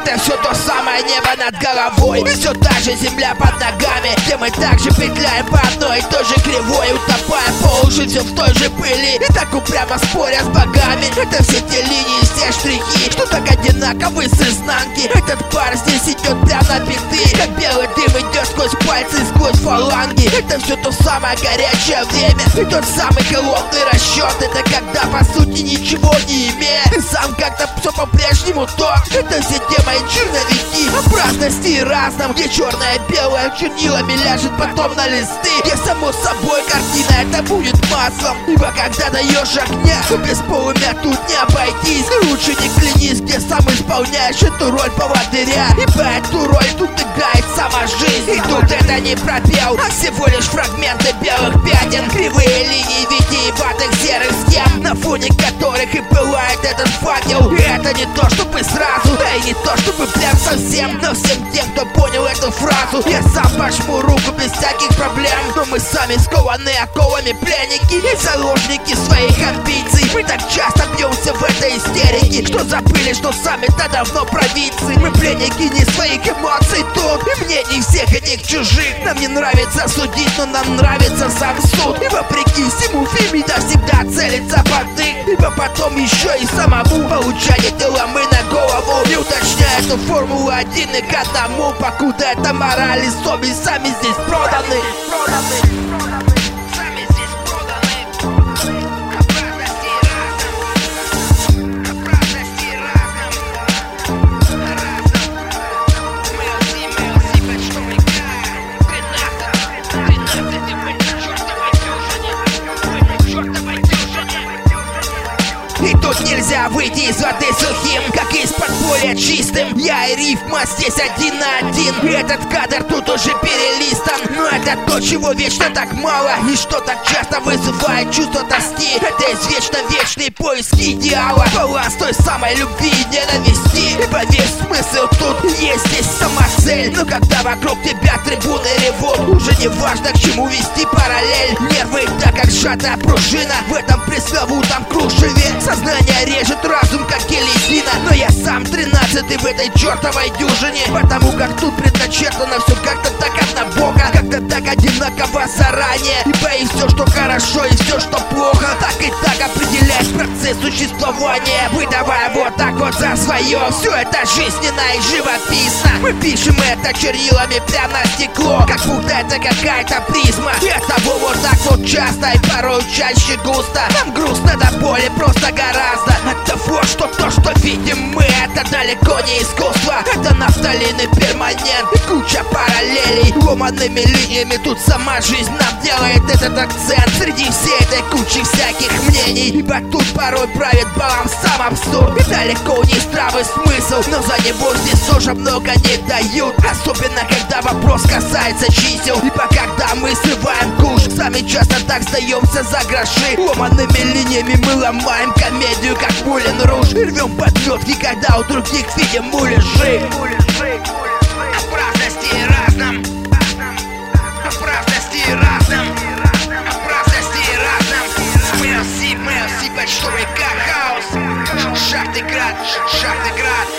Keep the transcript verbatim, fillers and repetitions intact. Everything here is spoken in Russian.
Это все то самое небо над головой, и все та же земля под ногами, где мы также петляем по одной и той же кривой, утопая по уши все в той же пыли, и так упрямо споря с богами. Это все те линии, все штрихи, что так одинаковы с изнанки. Этот пар здесь идет прямо на биты, как белый дым идет сквозь пальцы и сквозь фаланги. Это все то самое горячее время и тот самый холодный расчет. Это когда по сути ничего не имея, ты сам как-то все по-прежнему тот. Это все те мои черновики о праздности и разном, где черное и белое чернилами ляжет потом на листы, где само собой картина это будет маслом. Ибо когда даешь огня, то без полумя тут не обойтись. И лучше не клянись, где сам исполняешь эту роль поводыря, ибо эту роль тут играет сама жизнь. И тут это не пробел, а всего лишь фрагменты белых пятен, кривые линии витиеватых серых схем, на фоне которых и пылает этот факел. И это не то чтобы сразу, да и не то чтобы прям совсем, но всем тем, кто понял эту фразу, я сам пожму руку без всяких проблем. Но мы сами скованы оковами, пленники и заложники своих амбиций. Мы так часто бьемся в этой истерике, что забыли, что сами-то давно провидцы. Мы пленники не своих эмоций тут, и мнений всех этих чужих. Нам не нравится судить, но нам нравится сам суд. И вопреки всему Фемида всегда целится под их, ибо потом еще и самому получать дела мы на голову, не уточняя эту формулу один и к одному, покуда это мораль и совесть сами здесь проданы. Сами здесь проданы. Обратности разом. Обратности разом. Разом. Мэлси, Мэлси, почтовый край. Тринадцать, тринадцать, и в этой чертовой дюжине. В этой чертовой дюжине. И тут нельзя выйти из воды сухим, как из-под поля чистым. Я и рифма здесь один на один. И этот кадр тут уже перелистан. Но это то, чего вечно так мало, и что так часто вызывает чувство тоски. Это извечно вечные поиски идеала, баланс той самой любви и ненависти. Ибо весь смысл тут есть здесь сама цель. Но когда вокруг тебя трибуны ревут, уже не важно, к чему вести параллель. Нервы так как сжатая пружина в этом пресловутом кружеве. Сознание режет разум, как гильотина. Но я сам тринадцатый в этой чертовой дюжине, потому как тут предначертано все как-то так однобоко, как-то так одинаково заранее. Ибо и все, что хорошо, и все, что плохо, так и так определяет процесс существования, выдавая вот так вот за свое. Все это жизненно и живописно. Мы пишем это чернилами прямо на стекло, как будто это какая-то призма. И оттого вот так вот часто и порой чаще густо. Нам грустно до боли просто гораздо от того, что то, что видим мы, это далеко не искусство. Это нафталин и перманент, и куча параллелей. Ломанными линиями тут сама жизнь нам делает этот акцент среди всей этой кучи всяких мнений. Ибо тут порой правит балом сам абсурд, и далеко не здравый смысл, но за него здесь тоже много не дают. Особенно когда вопрос касается чисел. Ибо когда мы срываем куш, сами часто так сдаемся за гроши. Ломанными линиями мы ломаем комедию, как Мулен Руж, и рвем подметки, когда у других видим муляжи. О праздности разном, о праздности разном, о праздности разном. Мэлси, Мэлси, почтовый хаос. Шахты град, шахты град.